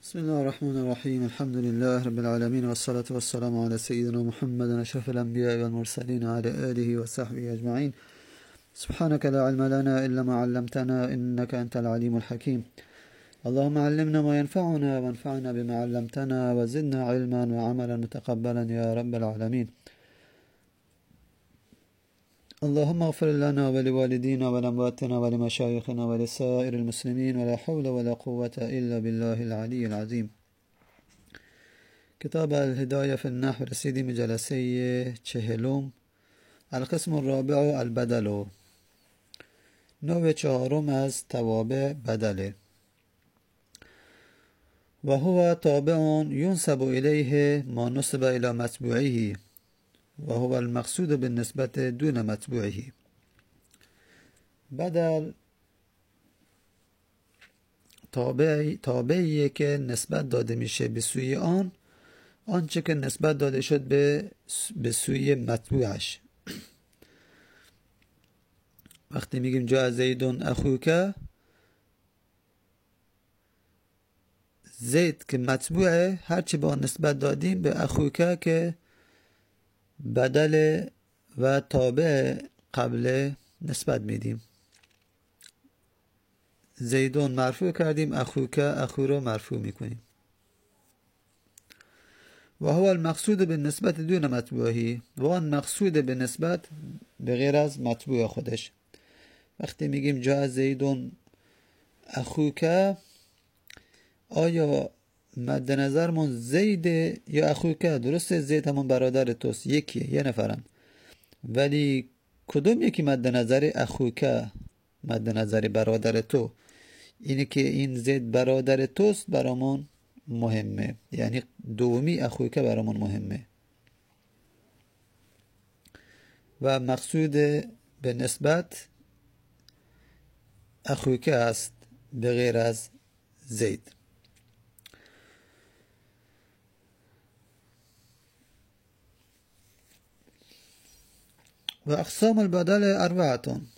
بسم الله الرحمن الرحيم الحمد لله رب العالمين والصلاة والسلام على سيدنا محمد أشرف الأنبياء والمرسلين وعلى آله وصحبه أجمعين. سبحانك لا علم لنا إلا ما علمتنا إنك أنت العليم الحكيم. اللهم علمنا ما ينفعنا وانفعنا بما علمتنا وزدنا علما وعملا متقبلا يا رب العالمين. اللهم اغفر لنا ولوالدينا ولأمواتنا ولمشايخنا ولسائر المسلمين ولا حول ولا قوة إلا بالله العلي العظيم. کتاب الهدایه فی النحو رسیدیم به جلسه 40. القسم الرابع البدل، نوع 4 از توابع بدله. و هو تابع ينسب إليه ما نسب إلى متبوعه و هو المقصود بالنسبة دون متبوعه. بدل تابعیه که نسبت داده میشه به سوی آنچه که نسبت داده شد به سوی متبوعش. وقتی میگیم جاء زید اخوک، زید که متبوعه، هرچی با نسبت دادیم به اخوک که بدل و تابع قبل نسبت میدیم. زیدون مرفوع کردیم، اخوک اخو رو مرفوع میکنیم. و هو المقصود به نسبت دون متبوعی، و آن مقصود به نسبت به غیر از متبوع خودش. وقتی میگیم جاء زیدون اخوک، آیا مد نظرمون زید یا اخوک؟ درسته زید همون برادر توست، یکیه، یه نفرن، ولی کدوم یکی مد نظر اخوک، مد نظر برادر تو؟ اینه که این زید برادر توست برامون مهمه، یعنی دومی اخوک برامون مهمه و مقصود به نسبت اخوک است به غیر از زید. و اقسام البدل 4.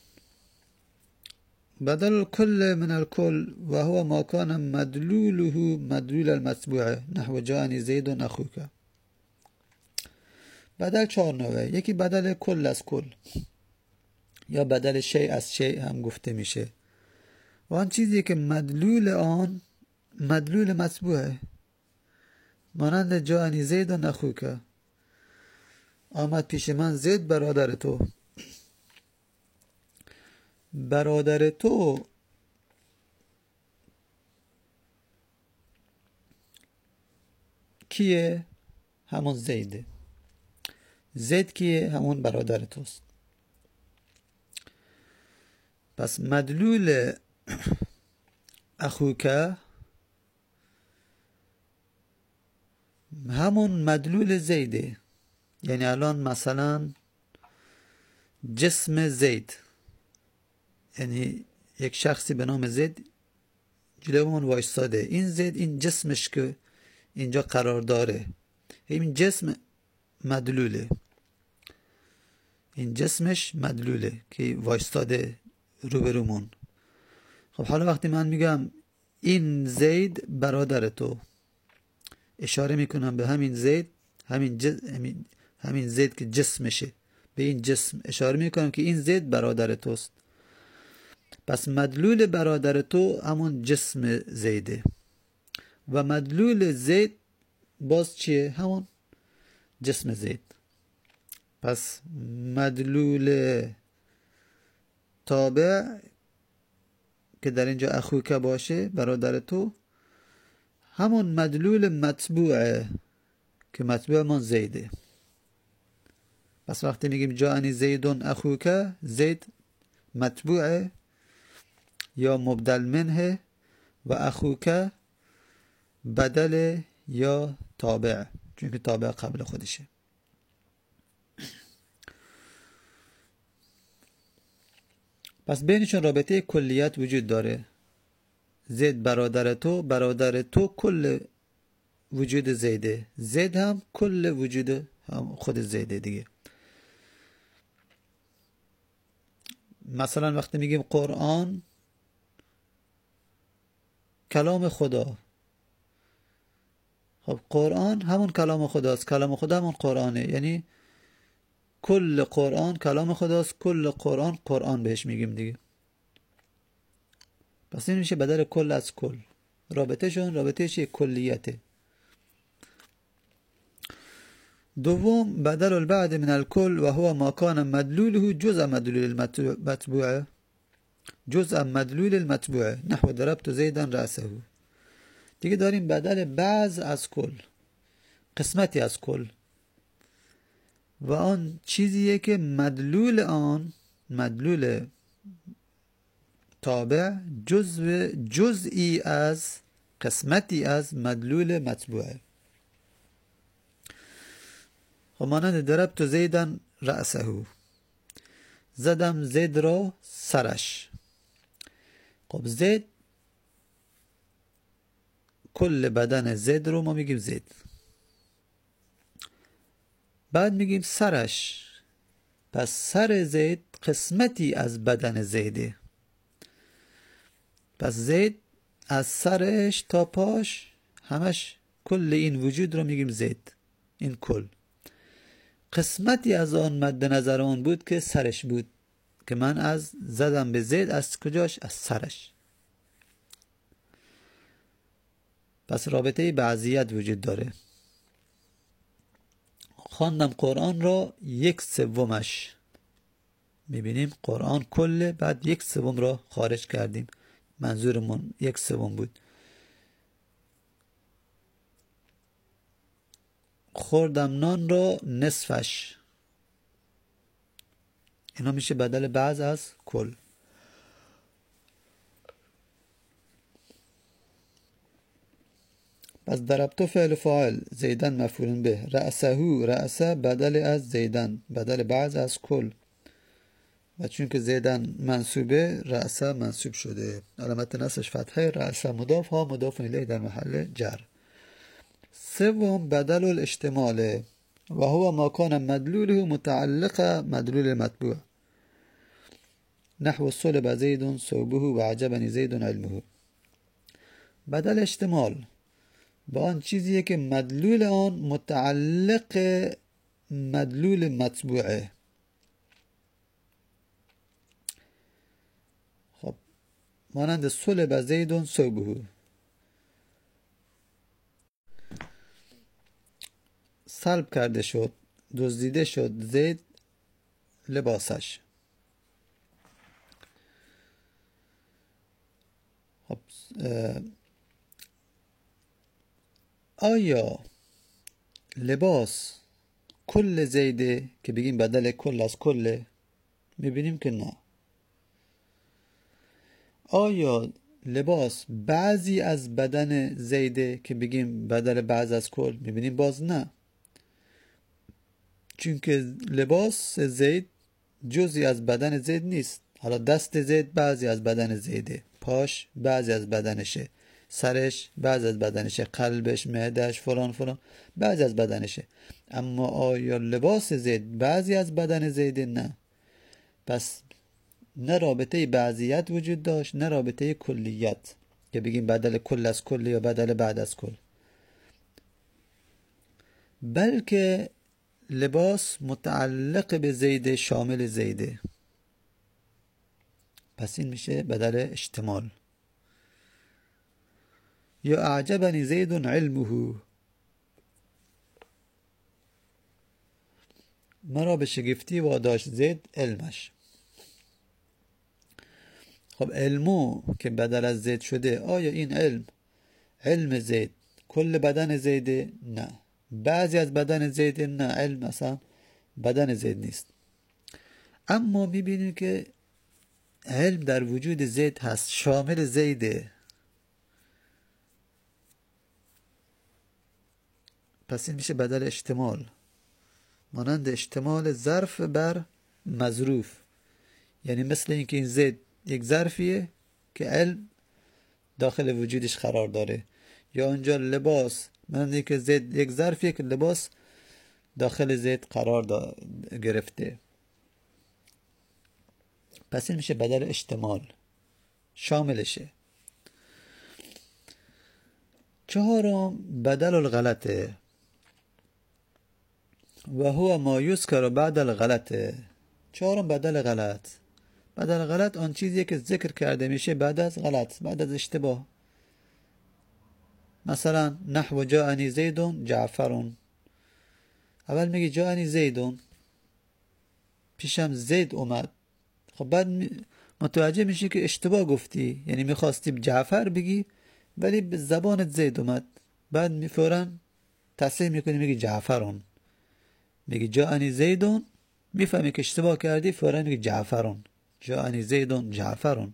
بدل الكل من الكل و هو ما كان مدلوله مدلول المتبوع نحو جاءني زید اخوک. بدل 4 نوعه. یکی بدل کل از کل یا بدل شیء از شیء هم گفته میشه. و آن چیزی که مدلول آن مدلول متبوعه، مانند جاءني زید اخوک، آمد پیش من زید برادر تو. برادر تو کیه؟ همون زیده. زید کیه؟ همون برادر توست. پس مدلول اخوک همون مدلول زیده. یعنی الان مثلا جسم زید، یعنی یک شخصی به نام زید جلومون وایستاده، این زید این جسمش که اینجا قرار داره، این جسم مدلوله، این جسمش مدلوله که وایستاده روبرومون. خب حالا وقتی من میگم این زید برادر تو، اشاره میکنم به همین زید، همین زید که جسمشه، به این جسم اشاره میکنم که این زید برادر توست. پس مدلول برادر تو همون جسم زیده و مدلول زید باز چیه؟ همون جسم زید. پس مدلول تابع که در اینجا اخوک باشه برادر تو، همون مدلول متبوعه که متبوع من زیده. پس وقتی میگیم جاءني زید اخوک، زید متبوعه یا مبدل منه و اخوک بدل یا تابع، چون که تابع قبل خودشه. پس بینشون رابطه کلیت وجود داره. زید برادر تو کل وجود زیده، زید هم کل وجود هم خود زیده دیگه. مثلا وقتی میگیم قرآن کلام خدا، خب قرآن همون کلام خداست، کلام خدا همون قرآنه، یعنی کل قرآن کلام خداست، کل قرآن قرآن بهش میگیم دیگه. پس این میشه بدل کل از کل، رابطهش یک کلیته. دوم بدل البعد من الكل و هو ما كان مدلوله جزء مدلول المتبوع، جزء مدلول المتبوع، نحو ضربت زیدا رأسه. دیگه داریم بدل بعض از کل، قسمتی از کل، و آن چیزیه که مدلول آن، مدلول تابع جزئی از، قسمتی از مدلول متبوعه. خب مانند ضربت زیدن رأسه، زدم زید را سرش. خب زید، کل بدن زید رو ما میگیم زید، بعد میگیم سرش، پس سر زید قسمتی از بدن زیده، پس زید از سرش تا پاش همش، کل این وجود رو میگیم زید، این کل. قسمتی از آن مد نظر آن بود که سرش بود، که من از زدم به زید از کجاش؟ از سرش. پس رابطه بعضیت وجود داره. خواندم قرآن را 1/3، میبینیم قرآن کله، بعد 1/3 را خارج کردیم، منظورمون 1/3 بود. خوردم نان را نصفش، اینا میشه بدل بعض از کل. پس ضربت فعل فاعل، زیدن مفعول به، رأسه بدل از زیدن، بدل بعض از کل، و چون که زیدن منصوبه رأسه منصوب شده، علامت نصبش فتحه، رأسه مضاف، ها مضاف الیه در محل جر. سوم بدل الاشتمال و هو ما کان مدلوله متعلق مدلول مطبوع، نحو صلب زید صوبه و عجبنی زید علمه. بدل اشتمال با آن چیزیه که مدلول آن متعلق مدلول مطبوعه. خب مانند صلب زید صوبه، سلب کرده شد، دزدیده شد زید لباسش. خب آیا لباس کل زیده که بگیم بدل کل از کله؟ میبینیم که نه. آیا لباس بعضی از بدن زیده که بگیم بدل بعض از کل؟ میبینیم باز نه، چون که لباس زید جزی از بدن زید نیست. حالا دست زید بعضی از بدن زیده، پاش بعضی از بدنشه، سرش بعضی از بدنشه، قلبش، معدهش، فلان بعضی از بدنشه. اما آیا لباس زید بعضی از بدن زیده؟ نه. پس نه رابطه بعضیت وجود داشت، نه رابطه کلیت که بگیم بدل کل از کل یا بدل بعد از کل، بلکه لباس متعلق به زیده، شامل زیده. پس این میشه بدل اشتمال. یا اعجبنی زید علمه، مرا به شگفتی واداشت زید علمش. خب علمو که بدل از زید شده، آیا این علم زید کل بدن زیده؟ نه. بعضی از بدن زیده؟ نه، علم مثلا بدن زید نیست. اما میبینیم که علم در وجود زید هست، شامل زیده. پس این میشه بدل اشتمال، مانند اشتمال ظرف بر مظروف، یعنی مثل اینکه این زید یک ظرفیه که علم داخل وجودش قرار داره، یا اونجا لباس مانند اینکه زید یک ظرفیه که لباس داخل زید قرار گرفته. پس این میشه بدل اشتمال، شاملشه. چهارم بدل الغلطه و هو ما یذکر بعد الغلطه. چهارم بدل غلط. بدل غلط آن چیزیه که ذکر کرده میشه بعد از غلط، بعد از اشتباه. مثلا نحو جاءنی زیدون جعفرون، اول میگی جاءنی زیدون، پیشم زید اومد. خب بعد متوجه میشی که اشتباه گفتی، یعنی میخواستی جعفر بگی ولی به زبانت زید اومد. بعد فوراً تصحیح میکنی میگی جعفرون. میگی جاءنی زیدون، میفهمی که اشتباه کردی، فوراً میگی جعفرون. جاءنی زیدون جعفرون.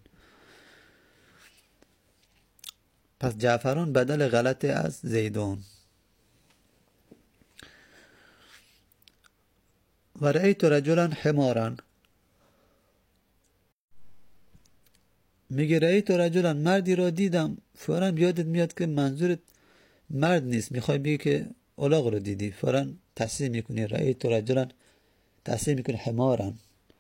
پس جعفرون بدل غلط از زیدون. و رأیت رجلا حمارا، میگه رأیت رجلا، مردی را دیدم، فوراً یادت میاد که منظورت مرد نیست، میخوای بگی که الاغ رو دیدی، فوراً تصحیح میکنی رأیت رجلا، تصحیح میکنی حمارا.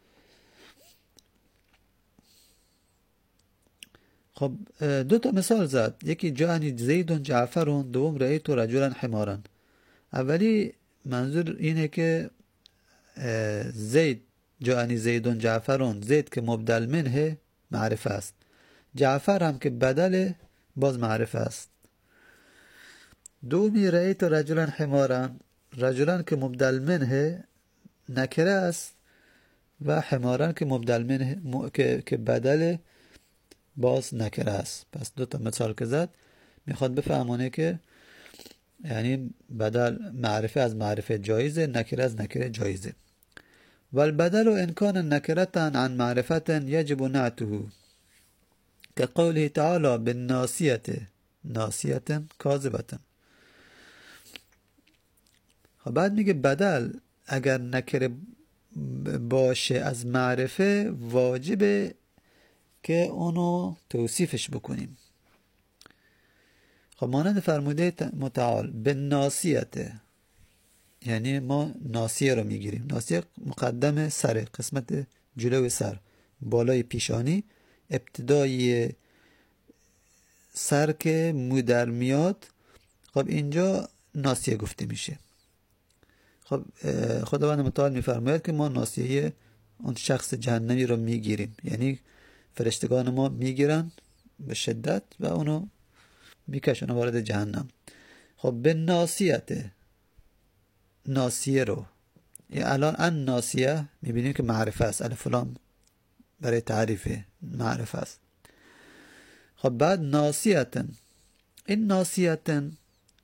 خب دو تا مثال زد، یکی جاءنی زیدون جعفرون، دوم رأیت رجلا حمارا. اولی منظور اینه که زید، جاءنی زیدون جعفرون، زید که مبدل منه معرفه است، جعفر هم که بدل باز معرفه است. دومی رأیت رجلا حمارا، رجلا که مبدل منه نکره است و حمارا که مبدل منه که بدل باز نکره است. پس دو تا مثال که زد میخواد بفهمونه که یعنی بدل معرفه از معرفه جایزه، نکره از نکره جایزه. والبدل ان كان نكرة عن معرفة يجب نعته، كقوله تعالى بالناسية ناسية كاذبة. بعد میگه بدل اگر نکره باشه از معرفه واجبه که اونو توصیفش بکنیم. خب مانند فرموده متعال بالناسیه، یعنی ما ناسیه رو میگیریم. ناسیه مقدم سر، قسمت جلو سر، بالای پیشانی، ابتدای سر که مو در میاد. خب اینجا ناسیه گفته میشه. خب خداوند متعال میفرماید که ما ناسیه اون شخص جهنمی رو میگیریم، یعنی فرشتگان ما میگیرن به شدت و اونو میکشن وارد جهنم. خب به ناسیته، ناسیه رو الان ان ناسیه میبینیم که معرفه است، الف لام برای تعریف معرفه است. خب بعد ناسیتن، این ناسیتن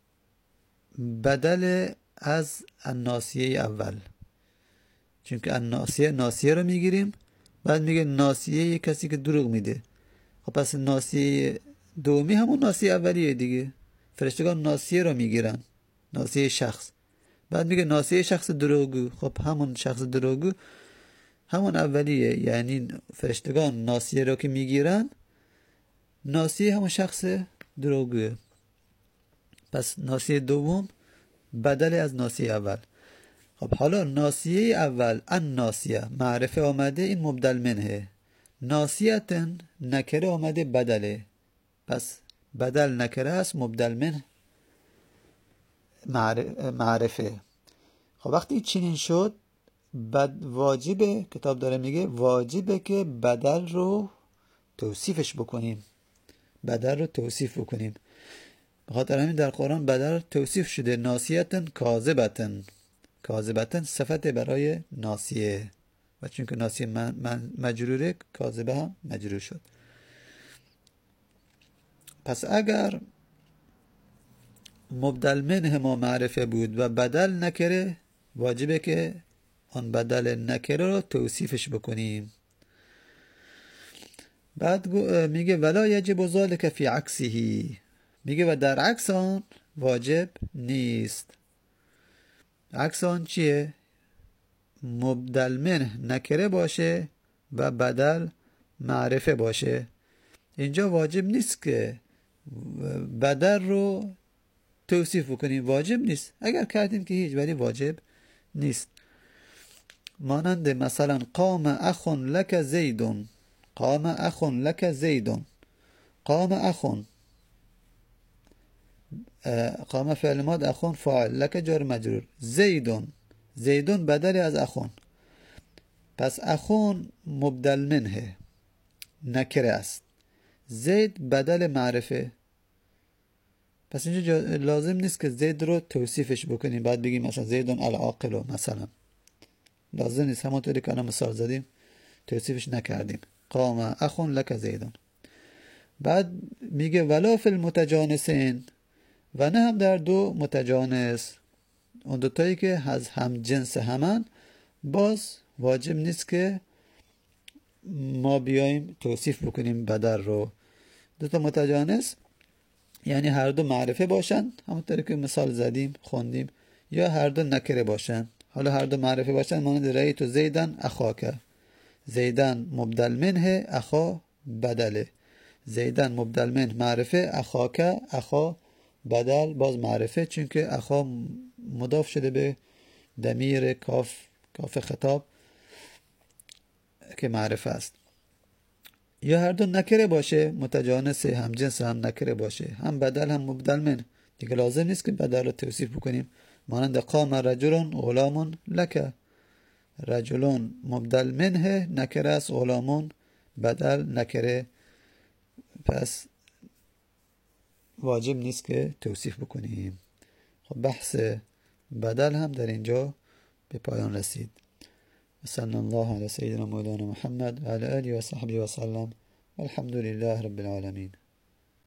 بدل از الناسیه اول، چون که ناسیه رو میگیریم، بعد میگه ناسیه کسی که دروغ میده. خب پس ناسیه دومی همون ناسیه اولیه دیگه، فرشتگان ناسیه رو میگیرن، ناسیه شخص. بعد میگه ناسیه شخص دروغگو، خب همون شخص دروغگو همون اولیه، یعنی فرشتگان ناسیه رو که میگیرن، ناسیه همون شخص دروغگوه. پس ناسیه دوم بدل از ناسیه اول. خب حالا ناسیه اول ان ناسیه معرفه آمده، این مبدل منه. ناسیتن نکره آمده بدله، پس بدل نکره است، مبدل من معرفه. خب وقتی چنین شد واجبه، کتاب داره میگه واجبه که بدل رو توصیفش بکنیم، بدل رو توصیف بکنیم. بخاطر همین در قرآن بدل توصیف شده ناسیتن کاذبتن. کاذبتن صفت برای ناسیه و چون که ناسیه مجروره، کاذبه هم مجرور شد. پس اگر مبدل منه ما معرفه بود و بدل نکره، واجبه که آن بدل نکره رو توصیفش بکنیم. بعد میگه ولا یجب ذلک فی عکسه، میگه و در عکس آن واجب نیست. عکس آن چیه؟ مبدل منه نکره باشه و بدل معرفه باشه. اینجا واجب نیست که بدل رو توصیف بکنیم، واجب نیست. اگر کردیم که هیچ، ولی واجب نیست. مانند مثلا قام اخ لک زیدون، قام اخ لک زیدون، قام اخ قام فعل ماد اخون فاعل لک جار مجرور زیدون بدلی از اخون. پس اخون مبدل منه نکره است، زید بدل معرفه. پس اینجا لازم نیست که زید رو توصیفش بکنیم بعد بگیم مثلا زیدون العاقل مثلا، لازم نیست. همونطوری که الان مثال زدیم توصیفش نکردیم. قام اخون لک زیدون. بعد میگه ولا فی المتجانسین، و نه هم در دو متجانس، اون دوتایی که از هم جنس همن، باز واجب نیست که ما بیایم توصیف بکنیم بدل رو. دوتا متجانس یعنی هر دو معرفه باشن همونطوری که مثال زدیم خوندیم، یا هر دو نکره باشن. حالا هر دو معرفه باشن مانند رأیت زیدن اخاک، زیدن مبدل منه اخا بدله، زیدن مبدل منه معرفه اخاک اخا بدل باز معرفه، چون که اخا مضاف شده به ضمیر کاف خطاب که معرفه است. یا هر دو نکره باشه، متجانس هم جنس هم نکره باشه، هم بدل هم مبدل من، دیگه لازم نیست که بدل رو توصیف بکنیم. مانند قام رجل غلام لک، رجل مبدل منه نکره است، غلام بدل نکره، پس واجب نیست که توصیف بکنیم. خب بحث بدل هم در اینجا به پایان رسید. صلی الله علی سیدنا مولانا محمد و علی آله و صحبه و سلم. الحمد لله رب العالمین.